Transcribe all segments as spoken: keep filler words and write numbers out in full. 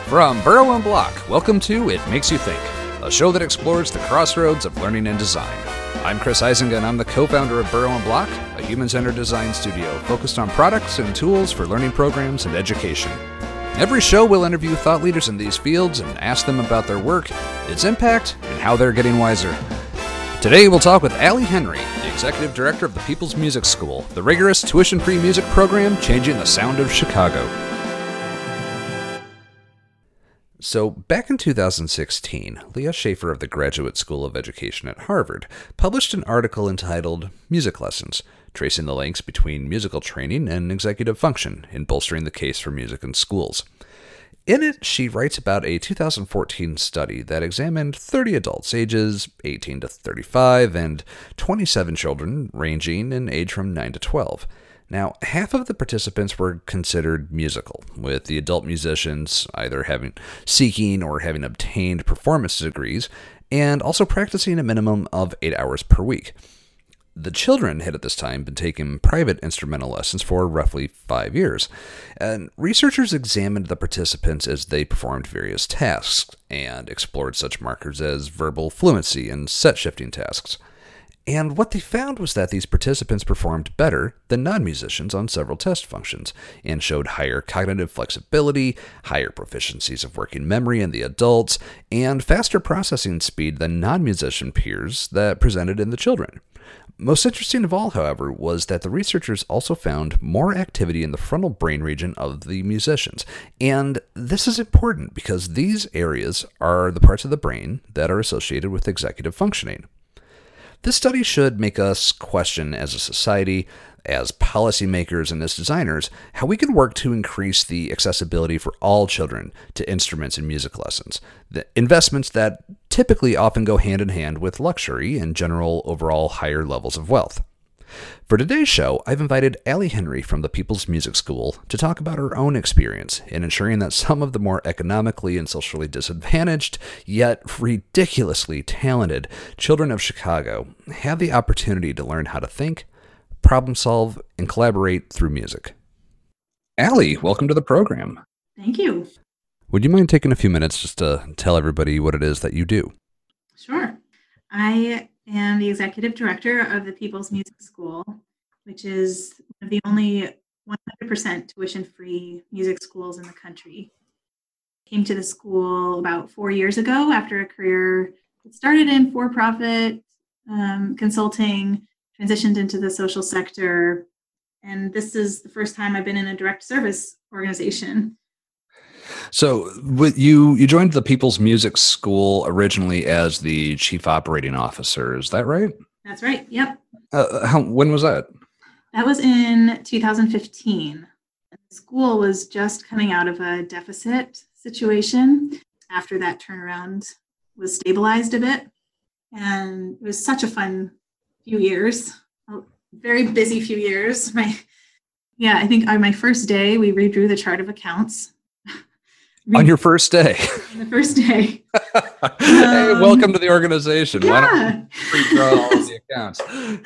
From Burrow and Block, welcome to It Makes You Think, a show that explores the crossroads of learning and design. I'm Chris Eisinger, and I'm the co-founder of Burrow and Block, a human-centered design studio focused on products and tools for learning programs and education. Every show will interview thought leaders in these fields and ask them about their work, its impact, and how they're getting wiser. Today we'll talk with Allie Henry, the executive director of the People's Music School, the rigorous tuition-free music program changing the sound of Chicago. So, back in two thousand sixteen, Leah Schaefer of the Graduate School of Education at Harvard published an article entitled Music Lessons, tracing the links between musical training and executive function in bolstering the case for music in schools. In it, she writes about a two thousand fourteen study that examined thirty adults ages eighteen to thirty-five and twenty-seven children ranging in age from nine to twelve. Now, half of the participants were considered musical, with the adult musicians either having seeking or having obtained performance degrees, and also practicing a minimum of eight hours per week. The children had at this time been taking private instrumental lessons for roughly five years, and researchers examined the participants as they performed various tasks, and explored such markers as verbal fluency and set-shifting tasks. And what they found was that these participants performed better than non-musicians on several test functions, and showed higher cognitive flexibility, higher proficiencies of working memory in the adults, and faster processing speed than non-musician peers that presented in the children. Most interesting of all, however, was that the researchers also found more activity in the frontal brain region of the musicians. And this is important because these areas are the parts of the brain that are associated with executive functioning. This study should make us question as a society, as policymakers and as designers, how we can work to increase the accessibility for all children to instruments and music lessons, the investments that typically often go hand in hand with luxury and general overall higher levels of wealth. For today's show, I've invited Allie Henry from the People's Music School to talk about her own experience in ensuring that some of the more economically and socially disadvantaged, yet ridiculously talented children of Chicago have the opportunity to learn how to think, problem solve, and collaborate through music. Allie, welcome to the program. Thank you. Would you mind taking a few minutes just to tell everybody what it is that you do? Sure. I am the executive director of the People's Music School, which is one of the only one hundred percent tuition-free music schools in the country. Came to the school about four years ago after a career that started in for-profit um, consulting, transitioned into the social sector, and this is the first time I've been in a direct service organization. So with you, you joined the People's Music School originally as the chief operating officer. Is that right? That's right. Yep. Uh, how, when was that? That was in two thousand fifteen. The school was just coming out of a deficit situation after that turnaround was stabilized a bit. And it was such a fun few years, a very busy few years. My, yeah, I think on my first day, we redrew the chart of accounts. On your first day. On the first day. Hey, um, welcome to the organization. Yeah. Why don't we redraw all of the accounts?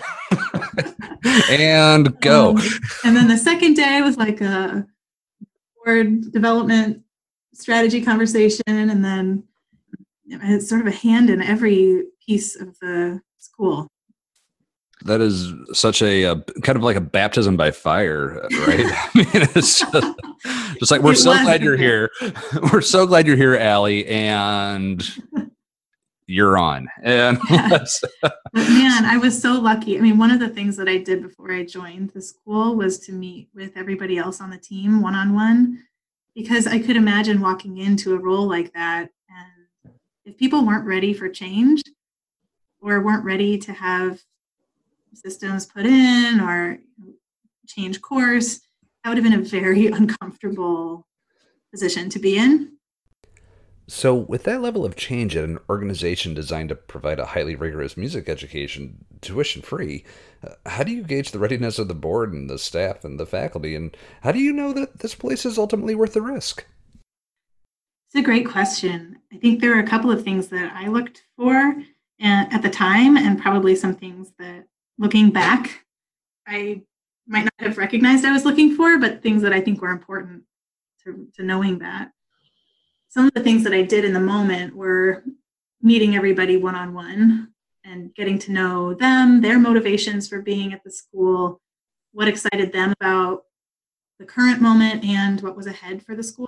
And go. Um, and then the second day was like a board development strategy conversation. And then I had sort of a hand in every piece of the school. That is such a, a kind of like a baptism by fire, right? I mean, it's just, just like, we're It so was, glad you're isn't here. We're so glad you're here, Allie, and you're on. And Yeah. let's, But man, I was so lucky. I mean, one of the things that I did before I joined the school was to meet with everybody else on the team one-on-one, because I could imagine walking into a role like that, and if people weren't ready for change or weren't ready to have systems put in or change course, that would have been a very uncomfortable position to be in. So with that level of change at an organization designed to provide a highly rigorous music education, tuition-free, uh, how do you gauge the readiness of the board and the staff and the faculty? And how do you know that this place is ultimately worth the risk? It's a great question. I think there are a couple of things that I looked for and, at the time, and probably some things that, looking back, I might not have recognized I was looking for, but things that I think were important to, to knowing that. some of the things that I did in the moment were meeting everybody one-on-one and getting to know them, their motivations for being at the school, what excited them about the current moment and what was ahead for the school.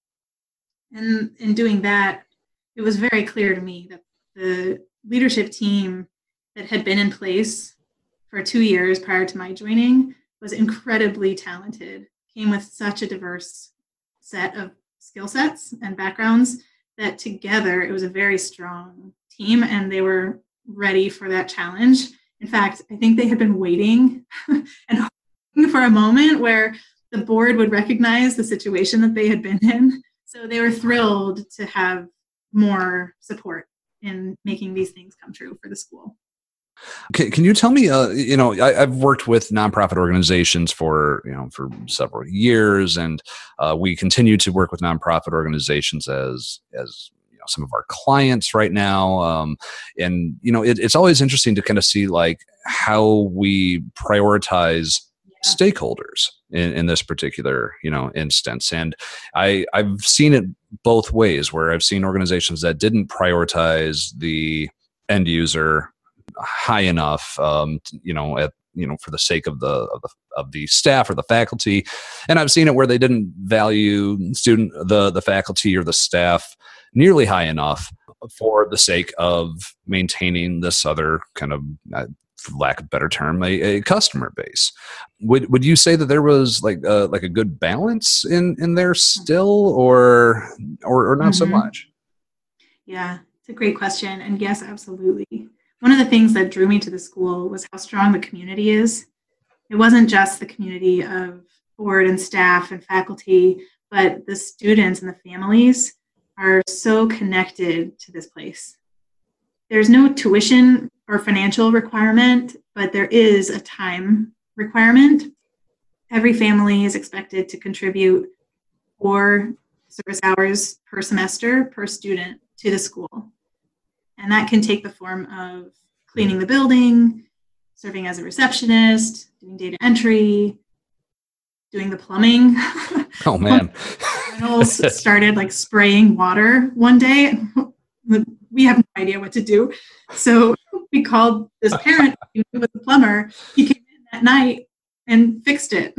And in doing that, it was very clear to me that the leadership team that had been in place for two years prior to my joining was incredibly talented, came with such a diverse set of skill sets and backgrounds that together it was a very strong team and they were ready for that challenge. In fact, I think they had been waiting and hoping for a moment where the board would recognize the situation that they had been in. So they were thrilled to have more support in making these things come true for the school. Can, can you tell me, uh, you know, I, I've worked with nonprofit organizations for, you know, for several years, and uh, we continue to work with nonprofit organizations as, as you know, some of our clients right now. Um, and, you know, it, it's always interesting to kind of see like how we prioritize stakeholders in, in this particular, you know, instance. And I, I've seen it both ways, where I've seen organizations that didn't prioritize the end user high enough, um, you know, at, you know, for the sake of the, of the, of the staff or the faculty. And I've seen it where they didn't value student, the, the faculty or the staff nearly high enough for the sake of maintaining this other kind of, uh, for lack of a better term, a, a customer base. Would would you say that there was like a, like a good balance in, in there still, or or, or not mm-hmm. so much? Yeah, it's a great question. And yes, absolutely. One of the things that drew me to the school was how strong the community is. It wasn't just the community of board and staff and faculty, but the students and the families are so connected to this place. There's no tuition or financial requirement, but there is a time requirement. Every family is expected to contribute four service hours per semester per student to the school. And that can take the form of cleaning the building, serving as a receptionist, doing data entry, doing the plumbing. Oh, man. Reynolds started like spraying water one day. We have no idea what to do. So we called this parent who was the plumber. He came in that night and fixed it.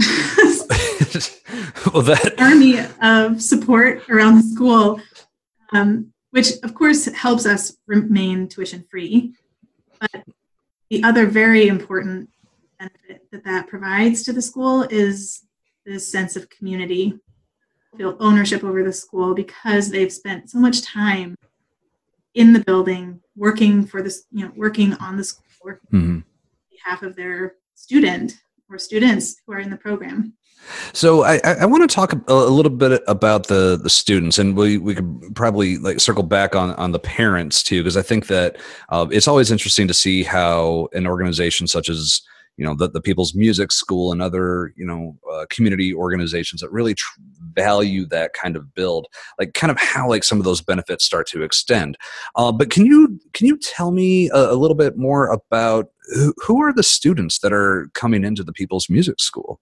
Well, that army of support around the school, um, which of course helps us remain tuition free. But the other very important benefit that that provides to the school is this sense of community, feel ownership over the school because they've spent so much time in the building, working for this, you know, working on the school, working mm-hmm. on behalf of their student or students who are in the program. So I, I want to talk a, a little bit about the the students, and we we could probably like circle back on on the parents too, because I think that uh, it's always interesting to see how an organization such as, you know, the, the People's Music School and other, you know, uh, community organizations that really tr- value that kind of build, like kind of how like some of those benefits start to extend. Uh, but can you can you tell me a, a little bit more about who, who are the students that are coming into the People's Music School?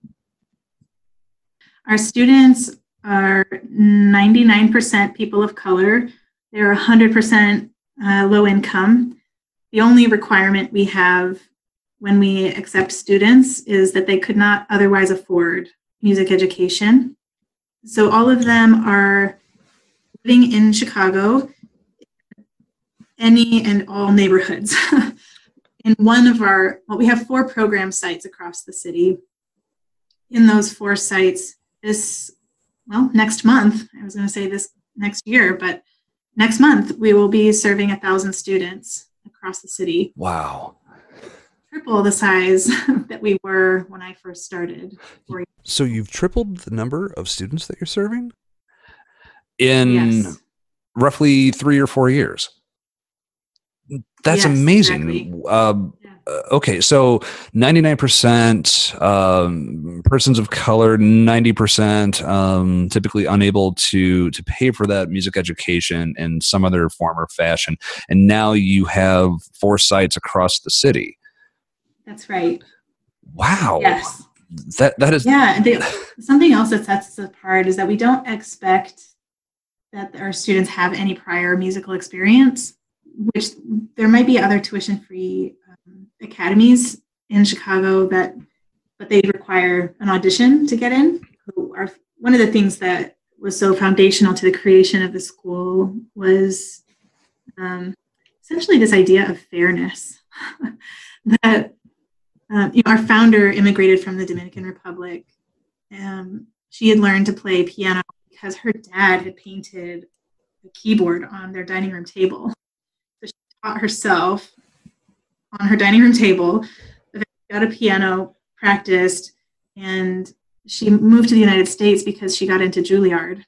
Our students are ninety-nine percent people of color. They're one hundred percent uh, low income. The only requirement we have when we accept students is that they could not otherwise afford music education. So all of them are living in Chicago, any and all neighborhoods. In one of our, well, we have four program sites across the city. In those four sites, this, well, next month, I was going to say this next year, but next month we will be serving a thousand students across the city. Wow. Triple the size that we were when I first started. So you've tripled the number of students that you're serving in yes. roughly three or four years. That's yes, amazing. Exactly. Um, yeah. uh, okay, so ninety-nine percent um, persons of color, ninety percent um, typically unable to to pay for that music education in some other form or fashion, and now you have four sites across the city. That's right. Wow. Yes. That that is yeah. The, something else that sets us apart is that we don't expect that our students have any prior musical experience, which there might be other tuition-free um, academies in Chicago that, but they require an audition to get in. So our, one of the things that was so foundational to the creation of the school was um, essentially this idea of fairness. that um, you know, our founder immigrated from the Dominican Republic. Um, she had learned to play piano because her dad had painted a keyboard on their dining room table. So she taught herself on her dining room table, got a piano, practiced, and she moved to the United States because she got into Juilliard.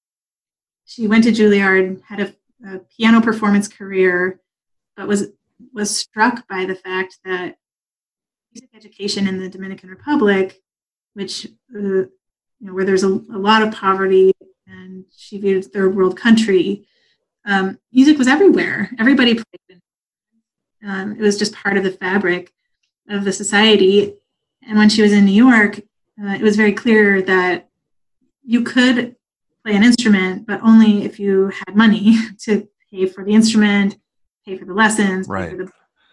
She went to Juilliard, had a, a piano performance career, but was was struck by the fact that music education in the Dominican Republic, which uh, you know, where there's a, a lot of poverty, and she viewed it as a third world country, um, music was everywhere. Everybody played it. Um, it was just part of the fabric of the society. And when she was in New York, uh, it was very clear that you could play an instrument, but only if you had money to pay for the instrument, pay for the lessons, right. pay for the,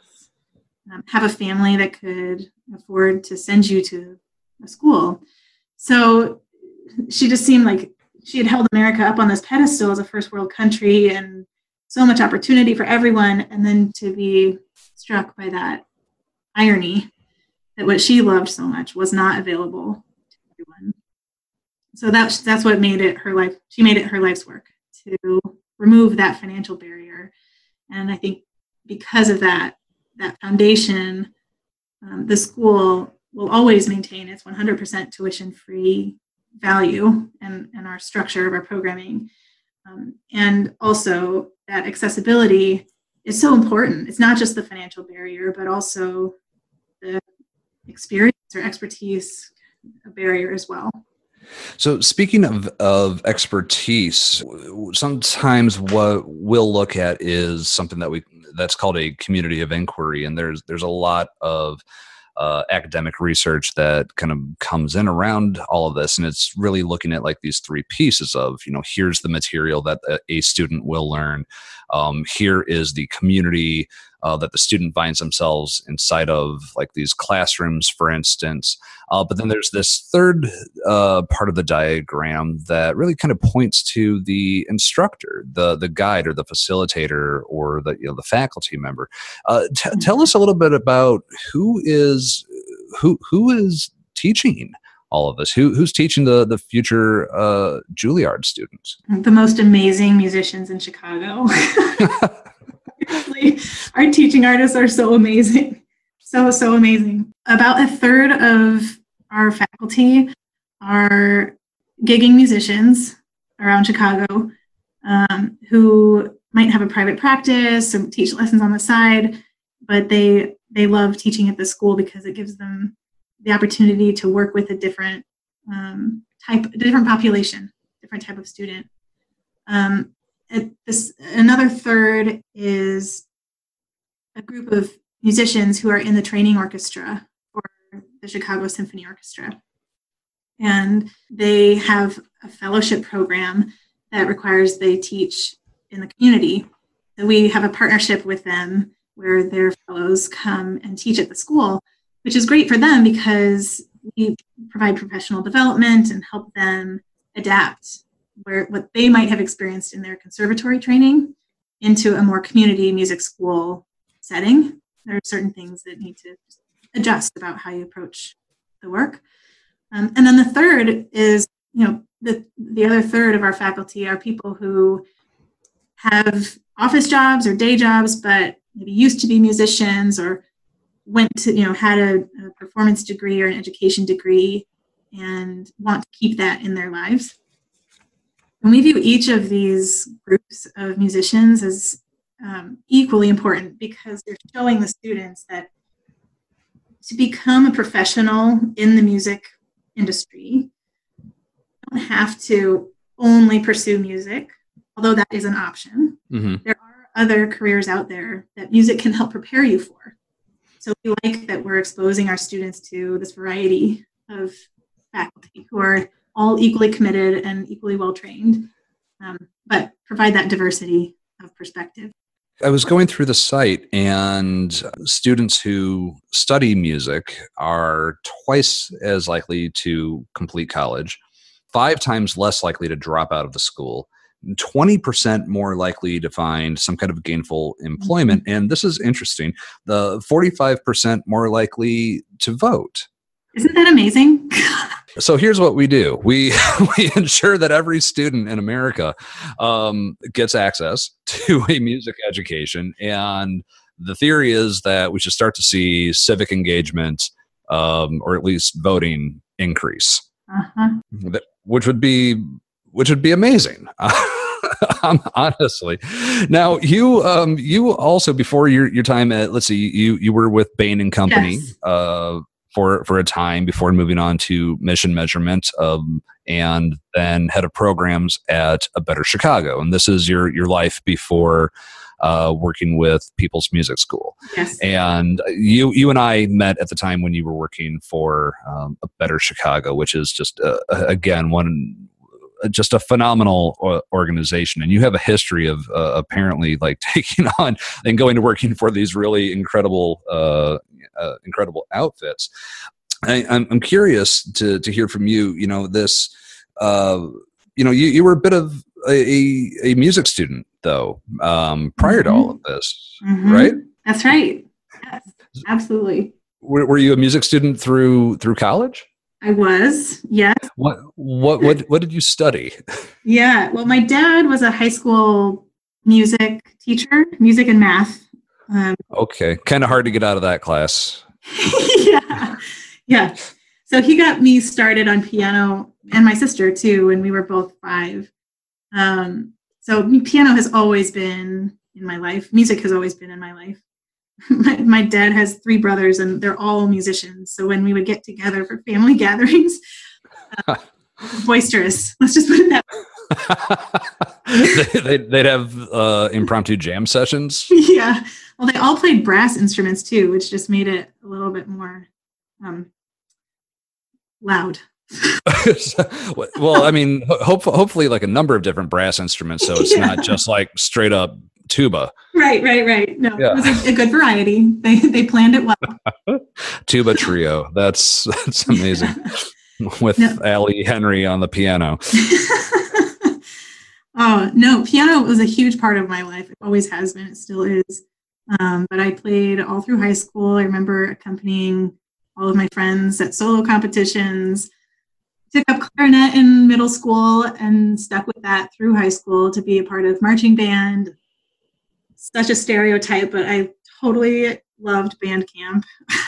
um, have a family that could afford to send you to a school. So she just seemed like she had held America up on this pedestal as a first world country and so much opportunity for everyone. And then to be struck by that irony that what she loved so much was not available to everyone. So that's, that's what made it her life. She made it her life's work to remove that financial barrier. And I think because of that, that foundation, um, the school will always maintain its one hundred percent tuition-free value and, and our structure of our programming. Um, and also that accessibility is so important. It's not just the financial barrier, but also the experience or expertise barrier as well. So speaking of, of expertise, sometimes what we'll look at is something that we that's called a community of inquiry. And there's there's a lot of uh, academic research that kind of comes in around all of this. And it's really looking at like these three pieces of, you know, here's the material that a student will learn. Um, here is the community uh, that the student finds themselves inside of, like these classrooms, for instance. Uh, but then there's this third uh, part of the diagram that really kind of points to the instructor, the the guide or the facilitator or the you know the faculty member. Uh, t- mm-hmm. Tell us a little bit about who is who who is teaching all of this. Who who's teaching the the future uh, Juilliard students? The most amazing musicians in Chicago. Our teaching artists are so amazing. So, so amazing. About a third of our faculty are gigging musicians around Chicago um, who might have a private practice and teach lessons on the side, but they they love teaching at the school because it gives them the opportunity to work with a different um, type, a different population, different type of student. Um, it, this, another third is a group of musicians who are in the training orchestra for the Chicago Symphony Orchestra. And they have a fellowship program that requires they teach in the community. So we have a partnership with them where their fellows come and teach at the school, which is great for them because we provide professional development and help them adapt where what they might have experienced in their conservatory training into a more community music school setting. There are certain things that need to adjust about how you approach the work. Um, and then the third is, you know, the, the other third of our faculty are people who have office jobs or day jobs, but maybe used to be musicians or went to, you know, had a, a performance degree or an education degree and want to keep that in their lives. And we view each of these groups of musicians as um, equally important because they're showing the students that to become a professional in the music industry, you don't have to only pursue music, although that is an option. Mm-hmm. There are other careers out there that music can help prepare you for. So we like that we're exposing our students to this variety of faculty who are all equally committed and equally well trained. um, but provide that diversity of perspective. I was going through the site, and students who study music are twice as likely to complete college, five times less likely to drop out of the school, twenty percent more likely to find some kind of gainful employment. Mm-hmm. And this is interesting, the forty-five percent more likely to vote. Isn't that amazing? So here's what we do. We we ensure that every student in America um, gets access to a music education. And the theory is that we should start to see civic engagement, um, or at least voting, increase, uh-huh. that, which would be which would be amazing. Honestly. Now, you um, you also, before your, your time at, let's see, you, you were with Bain and Company. Yes. Uh, for for a time before moving on to Mission Measurement, um, and then head of programs at A Better Chicago. And this is your your life before uh, working with People's Music School. Yes. And you you and I met at the time when you were working for um, A Better Chicago, which is just, uh, again, one just a phenomenal organization. And you have a history of uh, apparently like taking on and going to working for these really incredible uh, uh, incredible outfits. I, I'm, I'm curious to to hear from you. You know, this, uh, you know, you, you were a bit of a, a music student, though, um, prior mm-hmm. to all of this, mm-hmm. right? That's right. Yes, absolutely. Were, were you a music student through through college? I was, yes. What what what what did you study? Yeah, well, my dad was a high school music teacher, music and math. Um, okay, kind of hard to get out of that class. yeah, yeah. So he got me started on piano, and my sister too, when we were both five. Um, so piano has always been in my life. Music has always been in my life. My, my dad has three brothers, and they're all musicians. So when we would get together for family gatherings, uh, boisterous. Let's just put it that way. they, they'd have uh, impromptu jam sessions. Yeah. Well, they all played brass instruments too, which just made it a little bit more um, loud. Well, I mean, hope, hopefully like a number of different brass instruments, so it's yeah. not just like straight up tuba. Right, right, right. No, yeah. It was a, a good variety. They they planned it well. Tuba trio. That's that's amazing. With no. Allie Henry on the piano. Oh, no, piano was a huge part of my life. It always has been. It still is. Um, but I played all through high school. I remember accompanying all of my friends at solo competitions. Took up clarinet in middle school and stuck with that through high school to be a part of marching band. Such a stereotype, but I totally loved band camp.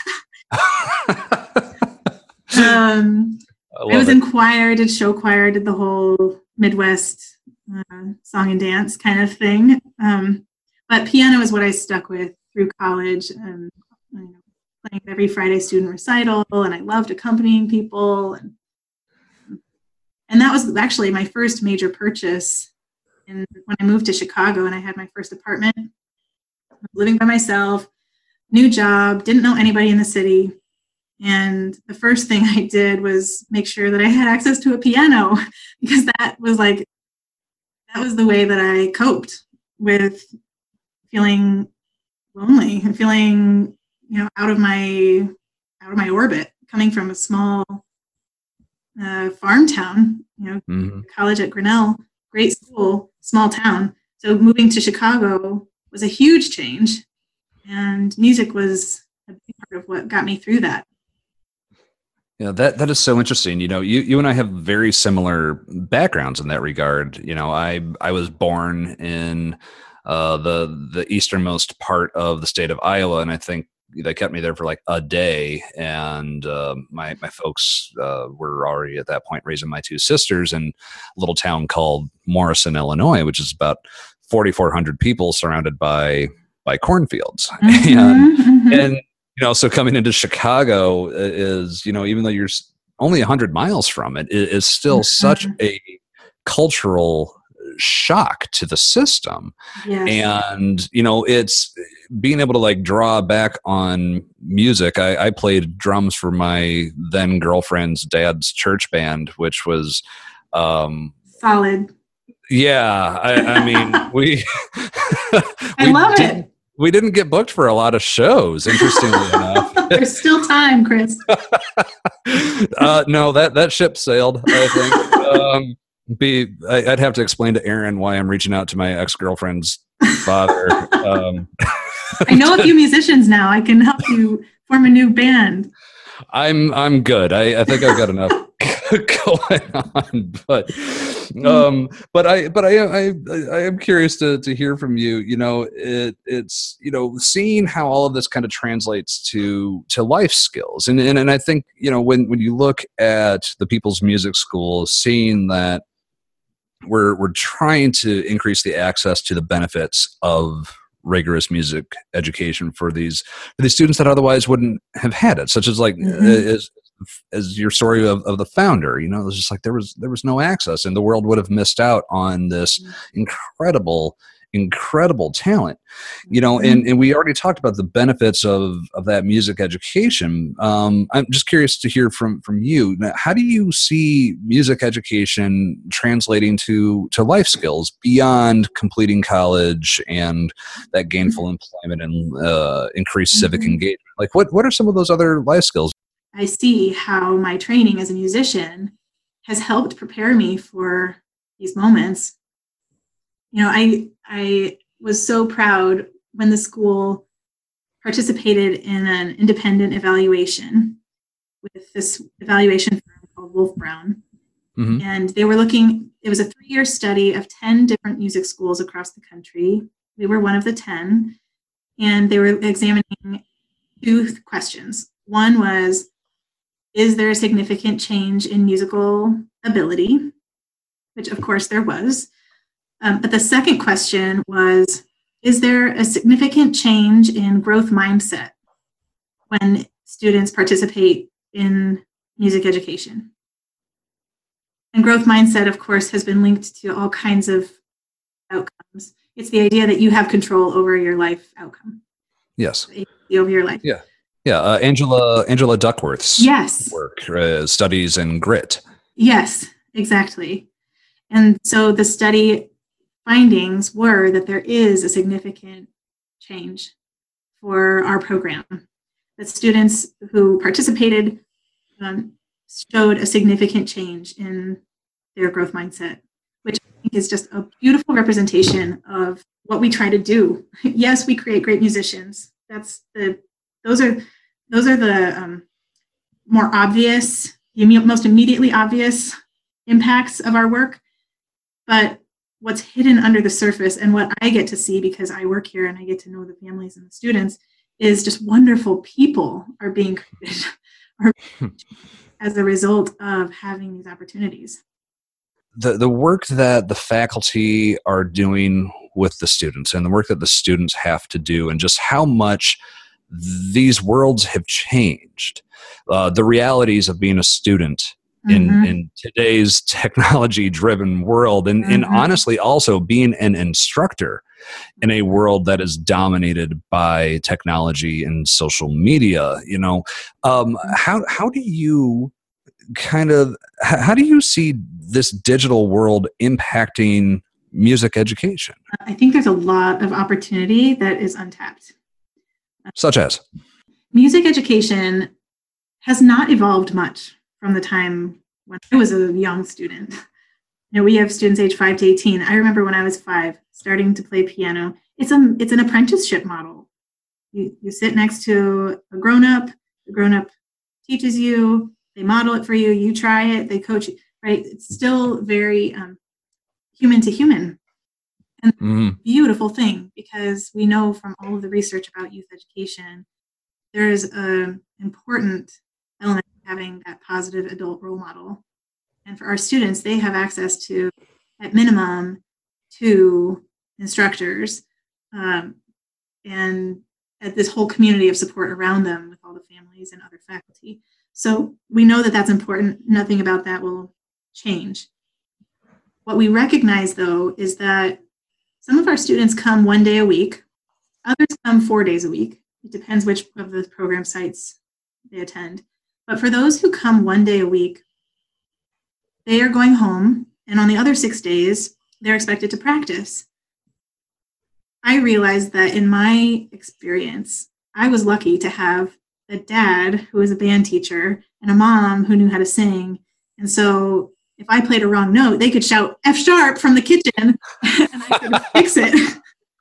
um, I, I was it. in choir, did show choir, did the whole Midwest uh, song and dance kind of thing. Um, but piano is what I stuck with through college, and you know, playing every Friday student recital, and I loved accompanying people. And, and that was actually my first major purchase. And when I moved to Chicago and I had my first apartment, living by myself, new job, didn't know anybody in the city. And the first thing I did was make sure that I had access to a piano, because that was like, that was the way that I coped with feeling lonely and feeling, you know, out of my, out of my orbit, coming from a small uh, farm town, you know, mm-hmm. college at Grinnell. Great school, small town. So moving to Chicago was a huge change, and music was a big part of what got me through that. Yeah, that that is so interesting. You know, you you and I have very similar backgrounds in that regard. You know, I I was born in uh, the the easternmost part of the state of Iowa, and I think they kept me there for like a day, and uh, my my folks uh, were already at that point raising my two sisters in a little town called Morrison, Illinois, which is about forty-four hundred people surrounded by by cornfields. Mm-hmm, and mm-hmm. and you know, so coming into Chicago is, you know, even though you're only one hundred miles from it, it is still mm-hmm. such a cultural shock to the system. Yes. And you know, it's being able to like draw back on music. I, I played drums for my then girlfriend's dad's church band, which was um solid. Yeah, I, I mean, we I we love didn't it. we didn't get booked for a lot of shows, interestingly enough. There's still time, Chris. uh, no, that that ship sailed, I think. Um, be I, I'd have to explain to Aaron why I'm reaching out to my ex girlfriend's father. Um, I know a few musicians now. I can help you form a new band. I'm I'm good. I, I think I've got enough going on, but um, but I but I I I am curious to to hear from you. You know, it it's you know seeing how all of this kind of translates to to life skills, and and and I think you know when when you look at the People's Music School, seeing that we're we're trying to increase the access to the benefits of rigorous music education for these for these students that otherwise wouldn't have had it, such as like Mm-hmm. as as your story of, of the founder. You know, it was just like there was there was no access, and the world would have missed out on this incredible incredible talent. You know, and, and we already talked about the benefits of of that music education. um, I'm just curious to hear from from you. Now, how do you see music education translating to to life skills beyond completing college and that gainful employment and uh, increased civic Mm-hmm. engagement? Like what what are some of those other life skills? I see how my training as a musician has helped prepare me for these moments. You know, I I was so proud when the school participated in an independent evaluation with this evaluation firm called Wolf Brown. Mm-hmm. And they were looking, it was a three-year study of ten different music schools across the country. We were one of the ten. And they were examining two questions. One was, is there a significant change in musical ability? Which of course there was. Um, but the second question was, is there a significant change in growth mindset when students participate in music education? And growth mindset, of course, has been linked to all kinds of outcomes. It's the idea that you have control over your life outcome. Yes. Over your life. Yeah. Yeah. Uh, Angela Angela Duckworth's yes. work, uh, Studies in Grit. Yes, exactly. And so the study findings were that there is a significant change for our program. That students who participated um, showed a significant change in their growth mindset, which I think is just a beautiful representation of what we try to do. Yes, we create great musicians. That's the those are those are the um, more obvious, the most immediately obvious impacts of our work. But what's hidden under the surface and what I get to see because I work here and I get to know the families and the students is just wonderful people are being created as a result of having these opportunities. The the work that the faculty are doing with the students and the work that the students have to do and just how much these worlds have changed. Uh, the realities of being a student in, mm-hmm. in today's technology-driven world, and, mm-hmm. and honestly also being an instructor in a world that is dominated by technology and social media. You know, um, how how do you kind of how do you see this digital world impacting music education? I think there's a lot of opportunity that is untapped. Such as? Music education has not evolved much from the time when I was a young student. You know, we have students age five to eighteen. I remember when I was five, starting to play piano. It's a it's an apprenticeship model. You you sit next to a grown-up, the grown-up teaches you, they model it for you, you try it, they coach you, right? It's still very um, human to human. And mm-hmm. beautiful thing, because we know from all of the research about youth education, there is an important element of having that positive adult role model. And for our students, they have access to, at minimum, two instructors um, and at this whole community of support around them with all the families and other faculty. So we know that that's important. Nothing about that will change. What we recognize, though, is that some of our students come one day a week. Others come four days a week. It depends which of the program sites they attend. But for those who come one day a week, they are going home, and on the other six days, they're expected to practice. I realized that in my experience, I was lucky to have a dad who was a band teacher and a mom who knew how to sing. And so if I played a wrong note, they could shout F sharp from the kitchen and I could fix it.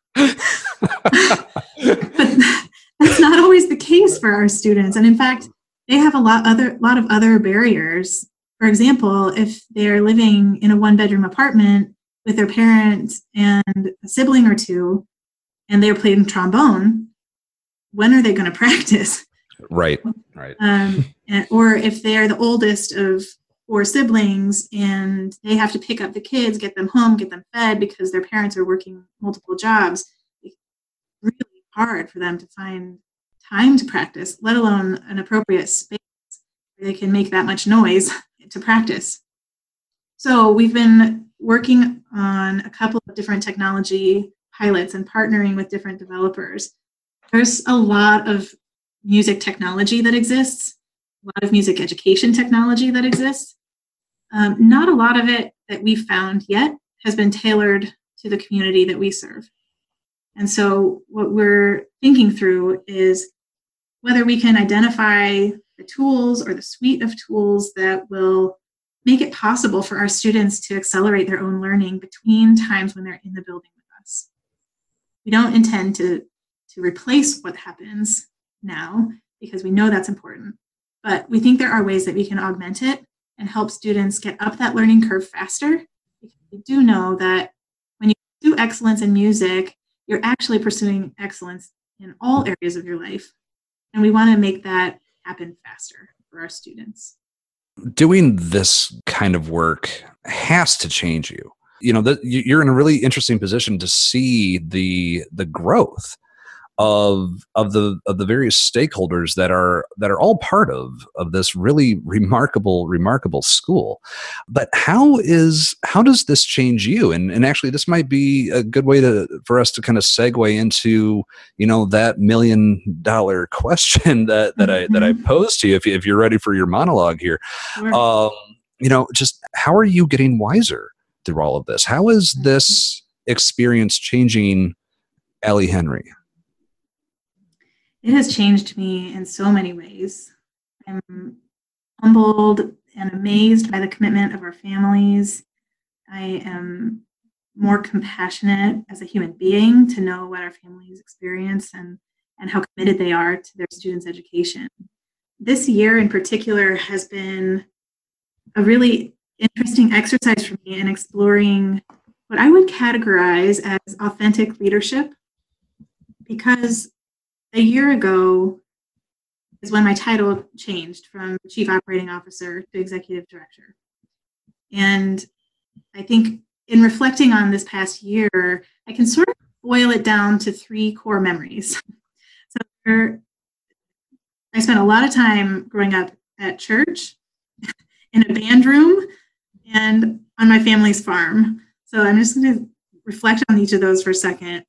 But that's not always the case for our students. And in fact, they have a lot other lot of other barriers. For example, if they're living in a one-bedroom apartment with their parents and a sibling or two, and they're playing trombone, when are they going to practice? Right, right. Um, and, or if they're the oldest of four siblings and they have to pick up the kids, get them home, get them fed because their parents are working multiple jobs, it's really hard for them to find time to practice, let alone an appropriate space where they can make that much noise to practice. So we've been working on a couple of different technology pilots and partnering with different developers. There's a lot of music technology that exists, a lot of music education technology that exists. Um, not a lot of it that we've found yet has been tailored to the community that we serve. And so what we're thinking through is whether we can identify the tools or the suite of tools that will make it possible for our students to accelerate their own learning between times when they're in the building with us. We don't intend to, to replace what happens now because we know that's important, but we think there are ways that we can augment it and help students get up that learning curve faster. Because we do know that when you do excellence in music, you're actually pursuing excellence in all areas of your life. And we want to make that happen faster for our students. Doing this kind of work has to change you. You know, that you're in a really interesting position to see the the growth of of the of the various stakeholders that are that are all part of of this really remarkable remarkable school. But how is how does this change you? And and actually, this might be a good way to for us to kind of segue into, you know, that million dollar question that that mm-hmm. I that I posed to you. If you, if you're ready for your monologue here, sure. um, you know, just how are you getting wiser through all of this? How is this experience changing Allie Henry? It has changed me in so many ways. I'm humbled and amazed by the commitment of our families. I am more compassionate as a human being to know what our families experience and, and how committed they are to their students' education. This year in particular has been a really interesting exercise for me in exploring what I would categorize as authentic leadership, because a year ago is when my title changed from Chief Operating Officer to Executive Director. And I think in reflecting on this past year, I can sort of boil it down to three core memories. So there, I spent a lot of time growing up at church, in a band room, and on my family's farm. So I'm just going to reflect on each of those for a second.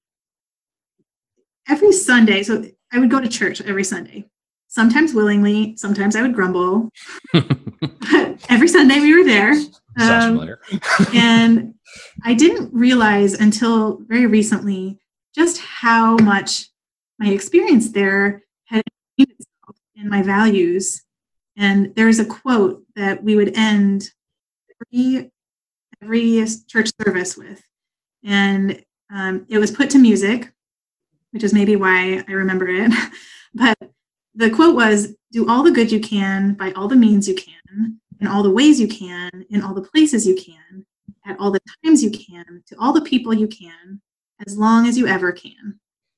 Every Sunday, so I would go to church every Sunday, sometimes willingly, sometimes I would grumble. But every Sunday we were there. Um, and I didn't realize until very recently just how much my experience there had changed itself in my values. And there's a quote that we would end every, every church service with. And um, it was put to music, which is maybe why I remember it. But the quote was, do all the good you can by all the means you can, in all the ways you can, in all the places you can, at all the times you can, to all the people you can, as long as you ever can.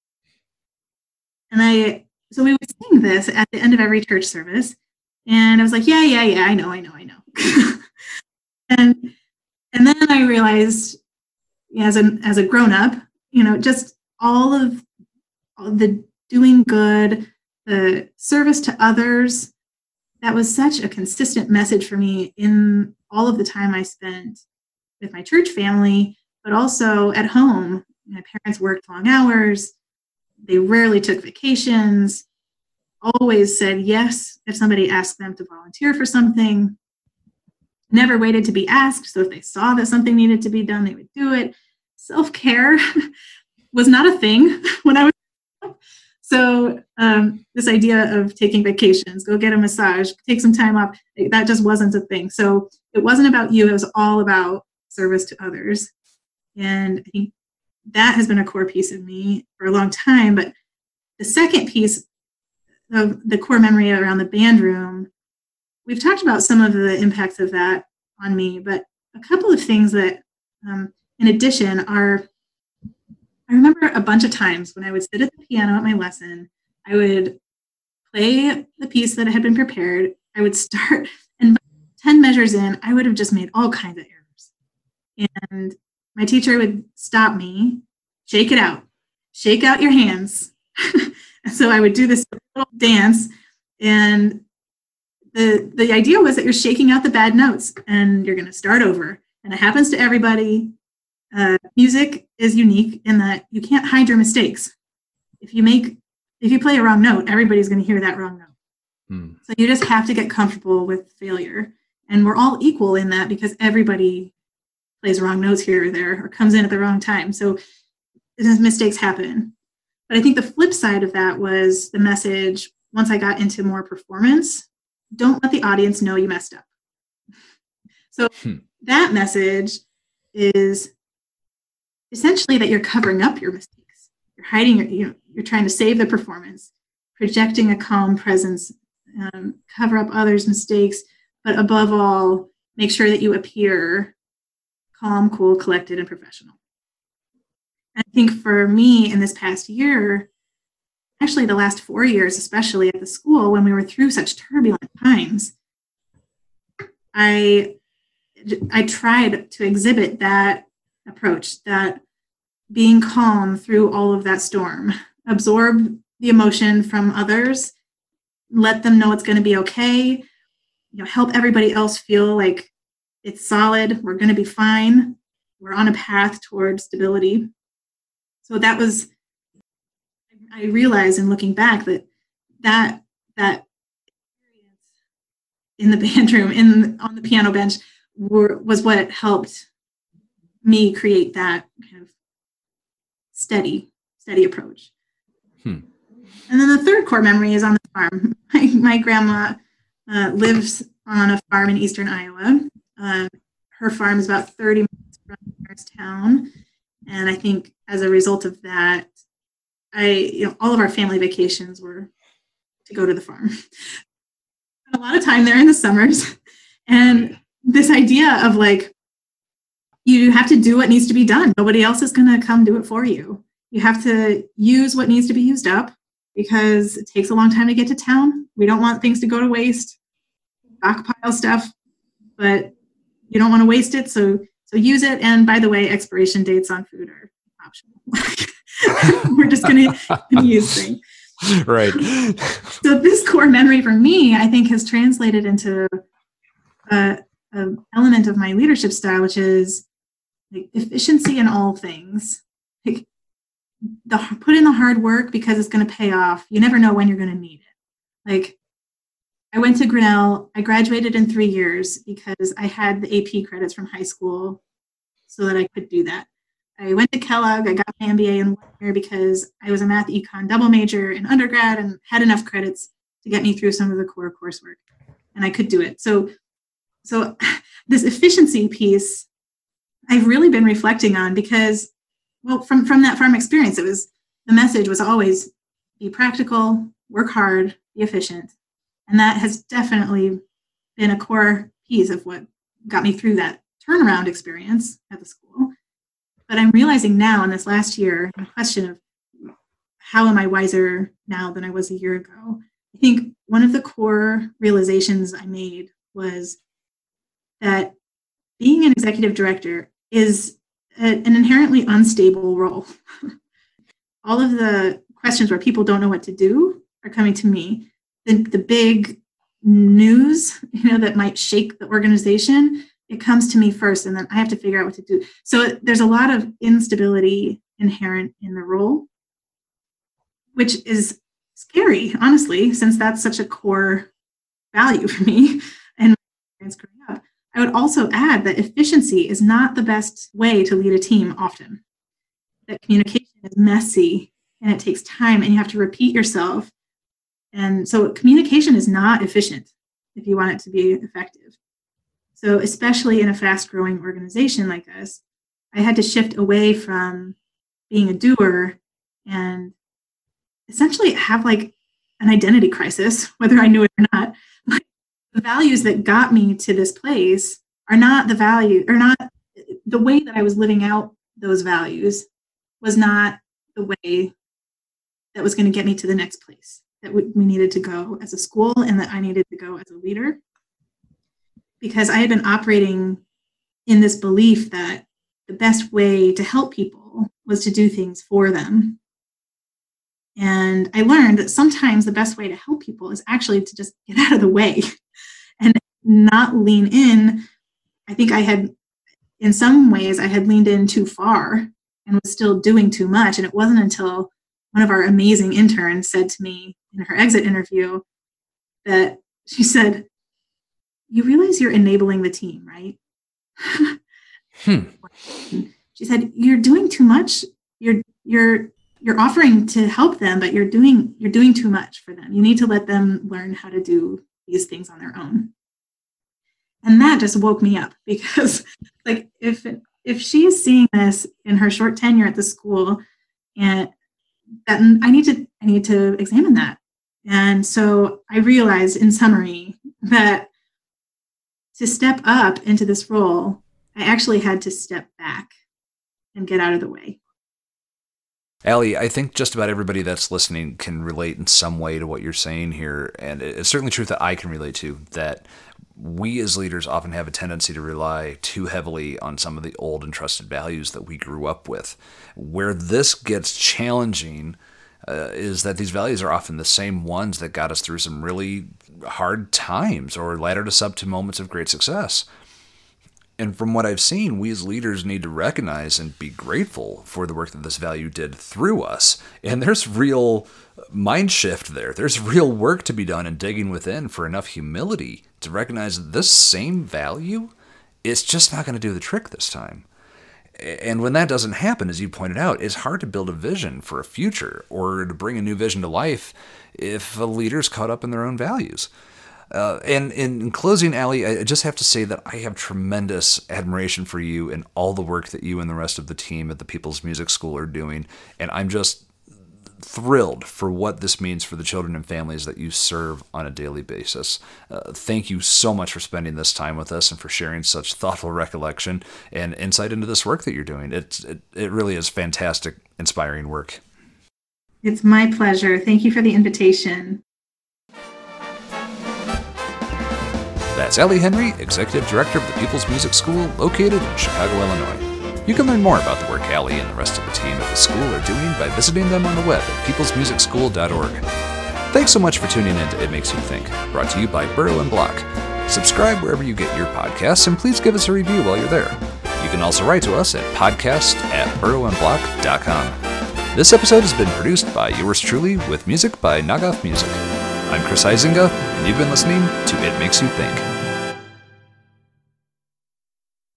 And I, so we would sing this at the end of every church service. And I was like, yeah, yeah, yeah, I know, I know, I know. and and then I realized, yeah, as a as a grown-up, you know, just all of the doing good, the service to others, that was such a consistent message for me in all of the time I spent with my church family, but also at home. My parents worked long hours. They rarely took vacations, always said yes if somebody asked them to volunteer for something, never waited to be asked. So if they saw that something needed to be done, they would do it. Self-care was not a thing when I was. So um, this idea of taking vacations, go get a massage, take some time off, that just wasn't a thing. So it wasn't about you. It was all about service to others. And I think that has been a core piece of me for a long time. But the second piece of the core memory around the band room, we've talked about some of the impacts of that on me, but a couple of things that, um, in addition, are I remember a bunch of times when I would sit at the piano at my lesson, I would play the piece that had been prepared. I would start, and ten measures in, I would have just made all kinds of errors. And my teacher would stop me, shake it out, shake out your hands. So I would do this little dance, and the the idea was that you're shaking out the bad notes and you're going to start over. And it happens to everybody. Uh, music is unique in that you can't hide your mistakes. If you make, if you play a wrong note, everybody's going to hear that wrong note. Hmm. So you just have to get comfortable with failure. And we're all equal in that because everybody plays wrong notes here or there or comes in at the wrong time. So mistakes happen. But I think the flip side of that was the message, once I got into more performance, don't let the audience know you messed up. So hmm. that message is essentially that you're covering up your mistakes. You're hiding, your, you know, you're trying to save the performance, projecting a calm presence, um, cover up others' mistakes, but above all, make sure that you appear calm, cool, collected, and professional. And I think for me in this past year, actually the last four years, especially at the school, when we were through such turbulent times, I, I tried to exhibit that approach, that being calm through all of that storm, absorb the emotion from others, let them know it's going to be okay, you know, help everybody else feel like it's solid, we're going to be fine, we're on a path towards stability. So that was, I realized in looking back that that that experience in the band room, in on the piano bench, were, was what helped me create that kind of steady, steady approach. Hmm. And then the third core memory is on the farm. My, my grandma uh, lives on a farm in eastern Iowa. Uh, her farm is about thirty minutes from Morristown. And I think as a result of that, I, you know, all of our family vacations were to go to the farm. Spent a lot of time there in the summers. And this idea of like, you have to do what needs to be done. Nobody else is going to come do it for you. You have to use what needs to be used up because it takes a long time to get to town. We don't want things to go to waste, stockpile stuff, but you don't want to waste it. So, so use it. And by the way, expiration dates on food are optional. We're just going to use things. Right. So this core memory for me, I think, has translated into a, a element of my leadership style, which is like efficiency in all things. Like the put in the hard work because it's going to pay off. You never know when you're going to need it. Like I went to Grinnell. I graduated in three years because I had the A P credits from high school so that I could do that. I went to Kellogg. I got my M B A in one year because I was a math econ double major in undergrad and had enough credits to get me through some of the core coursework, and I could do it. So, so this efficiency piece, I've really been reflecting on because, well, from, from that farm experience, it was, the message was always be practical, work hard, be efficient. And that has definitely been a core piece of what got me through that turnaround experience at the school. But I'm realizing now in this last year, the question of how am I wiser now than I was a year ago? I think one of the core realizations I made was that being an executive director is a, an inherently unstable role. All of the questions where people don't know what to do are coming to me. The, the big news, you know, that might shake the organization, it comes to me first, and then I have to figure out what to do. So there's a lot of instability inherent in the role, which is scary, honestly, since that's such a core value for me and my experience growing up. I would also add that efficiency is not the best way to lead a team often. That communication is messy and it takes time and you have to repeat yourself. And so communication is not efficient if you want it to be effective. So especially in a fast-growing organization like this, I had to shift away from being a doer and essentially have like an identity crisis, whether I knew it or not. Like, the values that got me to this place are not the value, or not the way that I was living out those values was not the way that was going to get me to the next place that we needed to go as a school and that I needed to go as a leader. Because I had been operating in this belief that the best way to help people was to do things for them. And I learned that sometimes the best way to help people is actually to just get out of the way and not lean in. I think I had, in some ways, I had leaned in too far and was still doing too much. And it wasn't until one of our amazing interns said to me in her exit interview that she said, "You realize you're enabling the team, right?" hmm. She said, "You're doing too much. You're you're you're offering to help them, but you're doing you're doing too much for them. You need to let them learn how to do these things on their own." And that just woke me up, because like if if she's seeing this in her short tenure at the school, and that I need to I need to examine that. And so I realized, in summary, that to step up into this role, I actually had to step back and get out of the way. Allie, I think just about everybody that's listening can relate in some way to what you're saying here. And it's certainly truth that I can relate to, that we as leaders often have a tendency to rely too heavily on some of the old and trusted values that we grew up with. Where this gets challenging uh, is that these values are often the same ones that got us through some really hard times or laddered us up to moments of great success. And from what I've seen, we as leaders need to recognize and be grateful for the work that this value did through us. And there's real mind shift there. There's real work to be done in digging within for enough humility to recognize that this same value is just not going to do the trick this time. And when that doesn't happen, as you pointed out, it's hard to build a vision for a future or to bring a new vision to life if a leader's caught up in their own values. Uh, and in closing, Allie, I just have to say that I have tremendous admiration for you and all the work that you and the rest of the team at the People's Music School are doing. And I'm just thrilled for what this means for the children and families that you serve on a daily basis. Uh, thank you so much for spending this time with us and for sharing such thoughtful recollection and insight into this work that you're doing. It's, it, it really is fantastic, inspiring work. It's my pleasure. Thank you for the invitation. That's Allie Henry, Executive Director of the People's Music School, located in Chicago, Illinois. You can learn more about the work Allie and the rest of the team at the school are doing by visiting them on the web at peoples music school dot org. Thanks so much for tuning in to It Makes You Think, brought to you by Burrow and Block. Subscribe wherever you get your podcasts, and please give us a review while you're there. You can also write to us at podcast at burrow and block dot com. This episode has been produced by yours truly, with music by Nagath Music. I'm Chris Huizinga, and you've been listening to It Makes You Think.